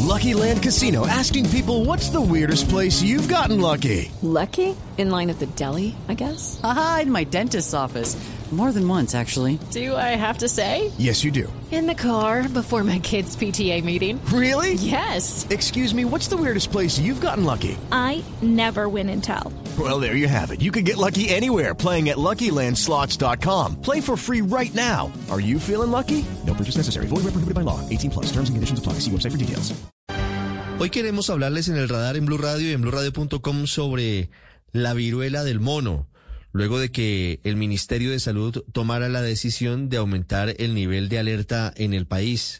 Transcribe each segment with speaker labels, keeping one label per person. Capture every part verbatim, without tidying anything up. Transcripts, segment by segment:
Speaker 1: Lucky Land Casino, asking people, what's the weirdest place you've gotten lucky?
Speaker 2: Lucky? In line at the deli, I guess?
Speaker 3: Aha, in my dentist's office. More than once, actually.
Speaker 2: Do I have to say?
Speaker 1: Yes, you do.
Speaker 2: In the car before my kids' P T A meeting.
Speaker 1: Really?
Speaker 2: Yes.
Speaker 1: Excuse me, what's the weirdest place you've gotten lucky?
Speaker 4: I never win and tell.
Speaker 1: Well, there you have it. You can get lucky anywhere, playing at Lucky Land Slots dot com. Play for free right now. Are you feeling lucky? No purchase necessary. Void where prohibited by law. eighteen plus. Terms and conditions apply. See website for details.
Speaker 5: Hoy queremos hablarles en el radar en Blue Radio y en blue radio punto com sobre la viruela del mono, luego de que el Ministerio de Salud tomara la decisión de aumentar el nivel de alerta en el país.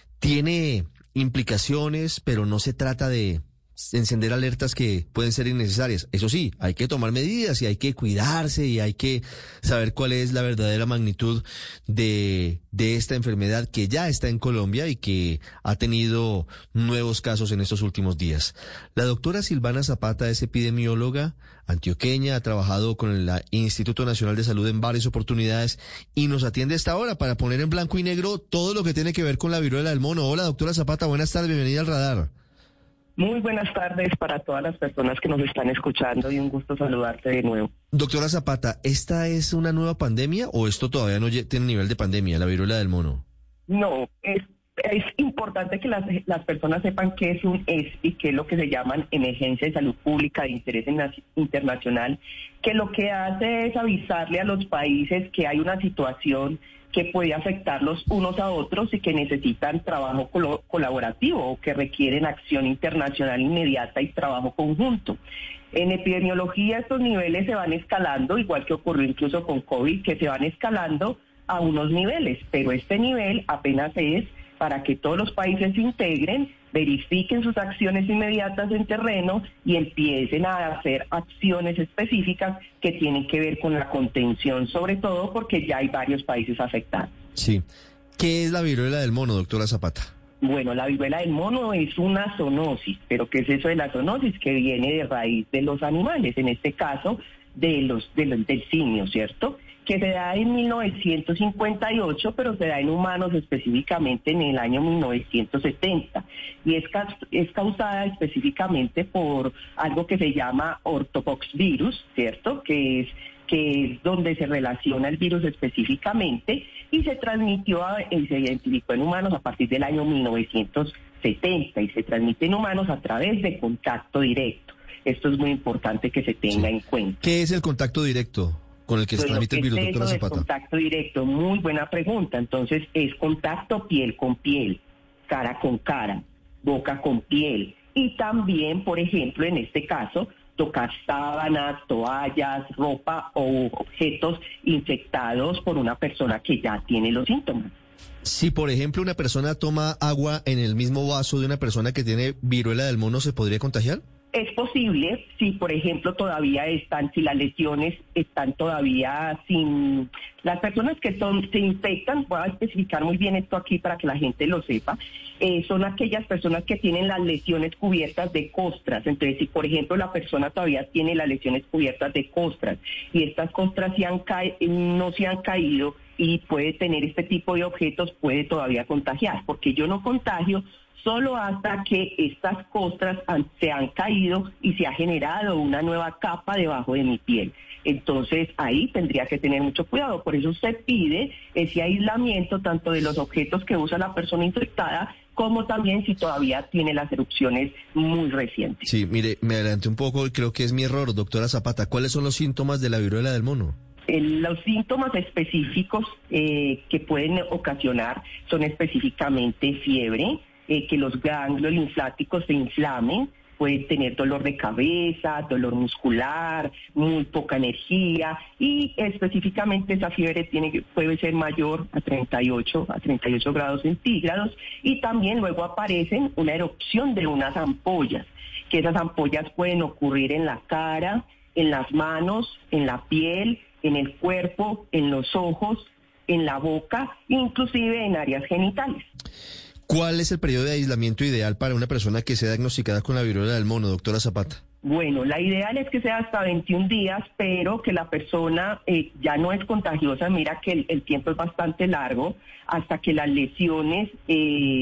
Speaker 5: Tiene implicaciones, pero no se trata de encender alertas que pueden ser innecesarias. Eso sí, hay que tomar medidas y hay que cuidarse y hay que saber cuál es la verdadera magnitud de, de esta enfermedad que ya está en Colombia y que ha tenido nuevos casos en estos últimos días. La doctora Silvana Zapata es epidemióloga antioqueña, ha trabajado con el Instituto Nacional de Salud en varias oportunidades y nos atiende a esta hora para poner en blanco y negro todo lo que tiene que ver con la viruela del mono. Hola, doctora Zapata, buenas tardes, bienvenida al radar.
Speaker 6: Muy buenas tardes para todas las personas que nos están escuchando y un gusto saludarte de nuevo.
Speaker 5: Doctora Zapata, ¿esta es una nueva pandemia o esto todavía no tiene nivel de pandemia, la viruela del mono?
Speaker 6: No, es, es importante que las, las personas sepan qué es un E S P I, que es lo que se llaman emergencia de salud pública de interés internacional, que lo que hace es avisarle a los países que hay una situación que puede afectarlos unos a otros y que necesitan trabajo col- colaborativo o que requieren acción internacional inmediata y trabajo conjunto. En epidemiología estos niveles se van escalando, igual que ocurrió incluso con COVID, que se van escalando a unos niveles, pero este nivel apenas es para que todos los países se integren, verifiquen sus acciones inmediatas en terreno y empiecen a hacer acciones específicas que tienen que ver con la contención, sobre todo porque ya hay varios países afectados.
Speaker 5: Sí. ¿Qué es la viruela del mono, doctora Zapata?
Speaker 6: Bueno, la viruela del mono es una zoonosis, pero ¿qué es eso de la zoonosis? Que viene de raíz de los animales, en este caso de los, de los del simio, ¿cierto?, que se da en mil novecientos cincuenta y ocho, pero se da en humanos específicamente en el año mil novecientos setenta. Y es, ca- es causada específicamente por algo que se llama ortopoxvirus, ¿cierto?, que es, que es donde se relaciona el virus específicamente y se transmitió a, y se identificó en humanos a partir del año mil novecientos setenta y se transmite en humanos a través de contacto directo. Esto es muy importante que se tenga
Speaker 5: Sí.
Speaker 6: en cuenta.
Speaker 5: ¿Qué es el contacto directo con el que se
Speaker 6: Bueno,
Speaker 5: transmite el
Speaker 6: ¿qué
Speaker 5: virus,
Speaker 6: es
Speaker 5: doctora
Speaker 6: eso de
Speaker 5: Zapata?
Speaker 6: contacto directo? Muy buena pregunta. Entonces, es contacto piel con piel, cara con cara, boca con piel. Y también, por ejemplo, en este caso, tocar sábanas, toallas, ropa o objetos infectados por una persona que ya tiene los síntomas.
Speaker 5: Si, por ejemplo, una persona toma agua en el mismo vaso de una persona que tiene viruela del mono, ¿se podría contagiar?
Speaker 6: Es posible si, por ejemplo, todavía están, si las lesiones están todavía sin... Las personas que son, se infectan, voy a especificar muy bien esto aquí para que la gente lo sepa, eh, son aquellas personas que tienen las lesiones cubiertas de costras. Entonces, si, por ejemplo, la persona todavía tiene las lesiones cubiertas de costras y estas costras se han ca- no se han caído y puede tener este tipo de objetos, puede todavía contagiar, porque yo no contagio solo hasta que estas costras han, se han caído y se ha generado una nueva capa debajo de mi piel. Entonces ahí tendría que tener mucho cuidado. Por eso se pide ese aislamiento tanto de los objetos que usa la persona infectada como también si todavía tiene las erupciones muy recientes.
Speaker 5: Sí, mire, me adelanté un poco y creo que es mi error, doctora Zapata. ¿Cuáles son los síntomas de la viruela del mono?
Speaker 6: Eh, Los síntomas específicos eh, que pueden ocasionar son específicamente fiebre, eh, que los ganglios linfáticos se inflamen, puede tener dolor de cabeza, dolor muscular, muy poca energía y específicamente esa fiebre tiene que- puede ser mayor a treinta y ocho grados centígrados y también luego aparecen una erupción de unas ampollas, que esas ampollas pueden ocurrir en la cara, en las manos, en la piel, en el cuerpo, en los ojos, en la boca, inclusive en áreas genitales.
Speaker 5: ¿Cuál es el periodo de aislamiento ideal para una persona que sea diagnosticada con la viruela del mono, doctora Zapata?
Speaker 6: Bueno, la ideal es que sea hasta veintiún días, pero que la persona eh, ya no es contagiosa. Mira que el, el tiempo es bastante largo hasta que las lesiones eh,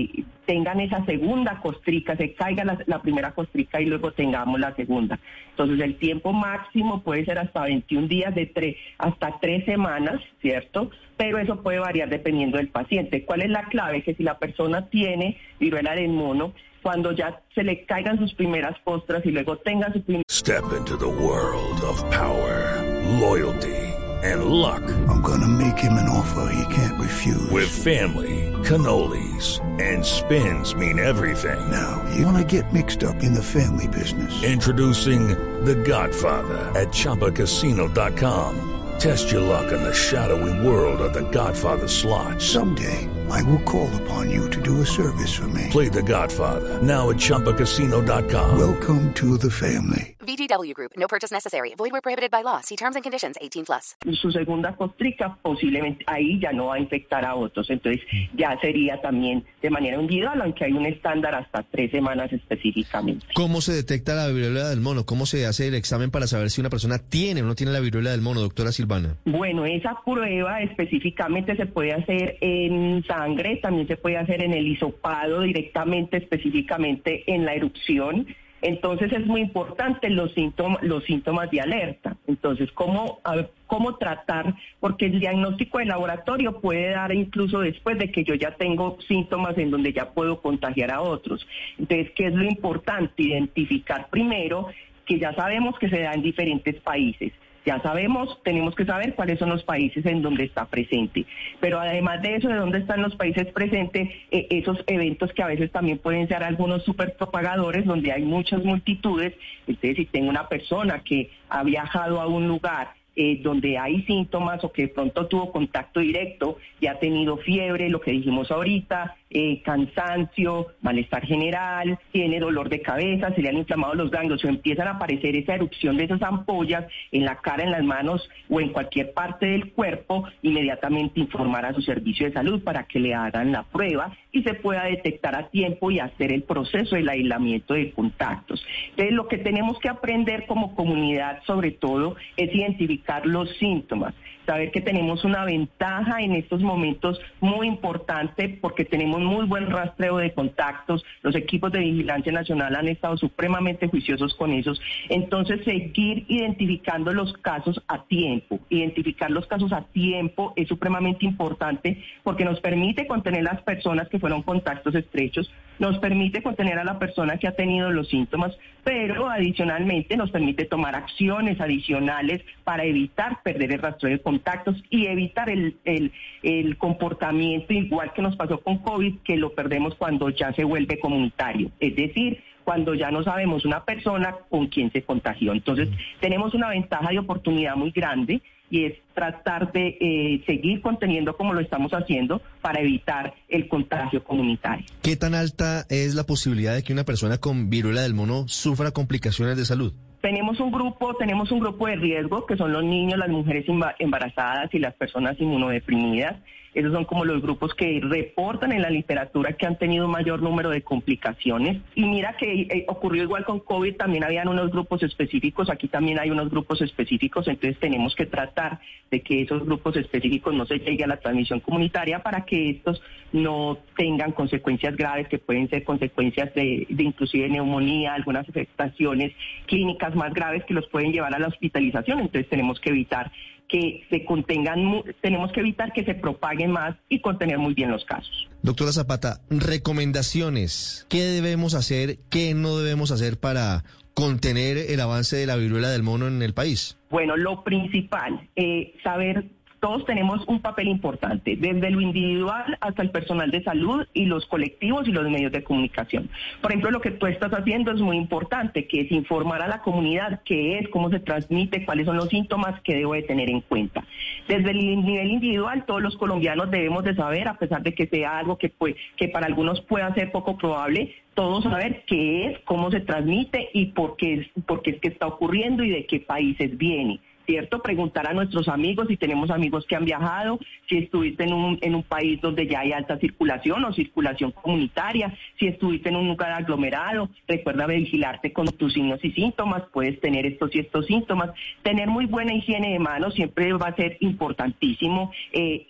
Speaker 6: tengan esa segunda costrica, se caiga la, la primera costrica y luego tengamos la segunda. Entonces el tiempo máximo puede ser hasta veintiún días, de tres hasta tres semanas, ¿cierto? Pero eso puede variar dependiendo del paciente. ¿Cuál es la clave? Que si la persona tiene viruela del mono, cuando ya se le caigan sus primeras costras y luego tenga su primer...
Speaker 7: Step into the world of power, loyalty, and luck.
Speaker 8: I'm gonna make him an offer he can't refuse.
Speaker 7: With family, cannolis, and spins mean everything.
Speaker 8: Now, you wanna get mixed up in the family business.
Speaker 7: Introducing The Godfather at Chumba Casino dot com. Test your luck in the shadowy world of The Godfather slot.
Speaker 8: Someday, I will call upon you to do a service for me.
Speaker 7: Play The Godfather, now at Chumba Casino dot com.
Speaker 8: Welcome to the family.
Speaker 9: V G W Group. No purchase necessary. Void where prohibited by law. See terms and conditions. eighteen plus.
Speaker 6: Su segunda costrica, posiblemente ahí ya no va a infectar a otros. Entonces ya sería también de manera individual, aunque hay un estándar hasta tres semanas específicamente.
Speaker 5: ¿Cómo se detecta la viruela del mono? ¿Cómo se hace el examen para saber si una persona tiene o no tiene la viruela del mono, doctora Silvana?
Speaker 6: Bueno, esa prueba específicamente se puede hacer en sangre, también se puede hacer en el hisopado directamente, específicamente en la erupción. Entonces es muy importante los síntomas, los síntomas de alerta. Entonces, ¿cómo, a ver, cómo tratar? Porque el diagnóstico de laboratorio puede dar incluso después de que yo ya tengo síntomas en donde ya puedo contagiar a otros. Entonces, ¿qué es lo importante? Identificar primero que ya sabemos que se da en diferentes países. Ya sabemos, tenemos que saber cuáles son los países en donde está presente. Pero además de eso, de dónde están los países presentes, eh, esos eventos que a veces también pueden ser algunos superpropagadores, donde hay muchas multitudes. Entonces, si tengo una persona que ha viajado a un lugar eh, donde hay síntomas o que de pronto tuvo contacto directo y ha tenido fiebre, lo que dijimos ahorita, eh, cansancio, malestar general, tiene dolor de cabeza, se le han inflamado los ganglios o empiezan a aparecer esa erupción de esas ampollas en la cara, en las manos o en cualquier parte del cuerpo, inmediatamente informar a su servicio de salud para que le hagan la prueba y se pueda detectar a tiempo y hacer el proceso del aislamiento de contactos. Entonces, lo que tenemos que aprender como comunidad, sobre todo, es identificar los síntomas. Saber que tenemos una ventaja en estos momentos muy importante porque tenemos muy buen rastreo de contactos, los equipos de vigilancia nacional han estado supremamente juiciosos con esos, entonces seguir identificando los casos a tiempo, identificar los casos a tiempo es supremamente importante porque nos permite contener las personas que fueron contactos estrechos, nos permite contener a la persona que ha tenido los síntomas, pero adicionalmente nos permite tomar acciones adicionales para evitar perder el rastreo de contactos y evitar el, el, el comportamiento igual que nos pasó con COVID, que lo perdemos cuando ya se vuelve comunitario, es decir, cuando ya no sabemos una persona con quién se contagió. Entonces, tenemos una ventaja de oportunidad muy grande y es tratar de eh, seguir conteniendo como lo estamos haciendo para evitar el contagio comunitario.
Speaker 5: ¿Qué tan alta es la posibilidad de que una persona con viruela del mono sufra complicaciones de salud?
Speaker 6: Tenemos un grupo, tenemos un grupo de riesgo que son los niños, las mujeres embarazadas y las personas inmunodeprimidas. Esos son como los grupos que reportan en la literatura que han tenido mayor número de complicaciones. Y mira que eh, ocurrió igual con COVID, también habían unos grupos específicos, aquí también hay unos grupos específicos, entonces tenemos que tratar de que esos grupos específicos no se llegue a la transmisión comunitaria para que estos no tengan consecuencias graves, que pueden ser consecuencias de, de inclusive neumonía, algunas afectaciones clínicas más graves que los pueden llevar a la hospitalización, entonces tenemos que evitar que se contengan, tenemos que evitar que se propaguen más y contener muy bien los casos.
Speaker 5: Doctora Zapata, recomendaciones, ¿qué debemos hacer, qué no debemos hacer para contener el avance de la viruela del mono en el país?
Speaker 6: Bueno, lo principal, eh, saber... Todos tenemos un papel importante, desde lo individual hasta el personal de salud y los colectivos y los medios de comunicación. Por ejemplo, lo que tú estás haciendo es muy importante, que es informar a la comunidad qué es, cómo se transmite, cuáles son los síntomas que debo de tener en cuenta. Desde el nivel individual, todos los colombianos debemos de saber, a pesar de que sea algo que, pues, que para algunos pueda ser poco probable, todos saber qué es, cómo se transmite y por qué es, por qué es que está ocurriendo y de qué países viene. ¿Cierto? Preguntar a nuestros amigos, si tenemos amigos que han viajado, si estuviste en un, en un país donde ya hay alta circulación o circulación comunitaria, si estuviste en un lugar aglomerado, recuerda vigilarte con tus signos y síntomas, puedes tener estos y estos síntomas. Tener muy buena higiene de manos siempre va a ser importantísimo eh, y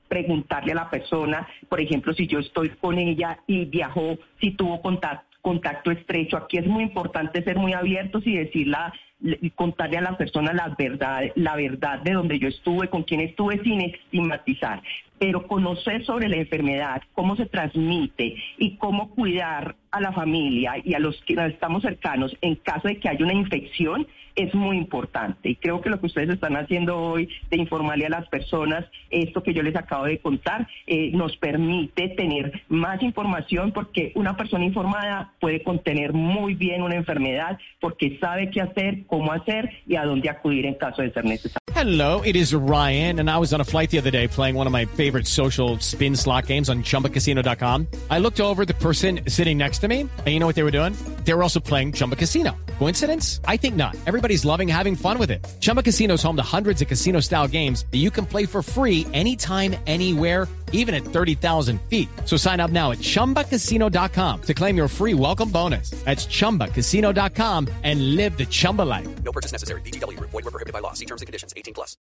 Speaker 6: preguntarle a la persona, por ejemplo, si yo estoy con ella y viajó, si tuvo contacto, contacto estrecho. Aquí es muy importante ser muy abiertos y decirla, y contarle a la persona la verdad, la verdad de donde yo estuve, con quién estuve, sin estigmatizar. Pero conocer sobre la enfermedad, cómo se transmite y cómo cuidar a la familia y a los que estamos cercanos en caso de que haya una infección es muy importante. Y creo que lo que ustedes están haciendo hoy de informarle a las personas esto que yo les acabo de contar eh, nos permite tener más información, porque una persona informada puede contener muy bien una enfermedad porque sabe qué hacer, cómo hacer y a dónde acudir en caso de ser necesario.
Speaker 10: Hello, it is Ryan, and I was on a flight the other day playing one of my favorite social spin slot games on Chumba Casino dot com. I looked over at the person sitting next to me, and you know what they were doing? They were also playing Chumba Casino. Coincidence? I think not. Everybody's loving having fun with it. Chumba Casino is home to hundreds of casino-style games that you can play for free anytime, anywhere, even at thirty thousand feet. So sign up now at Chumba Casino dot com to claim your free welcome bonus. That's Chumba Casino dot com and live the Chumba life.
Speaker 11: No purchase necessary. V G W. Void where prohibited by law. See terms and conditions. eighteen plus.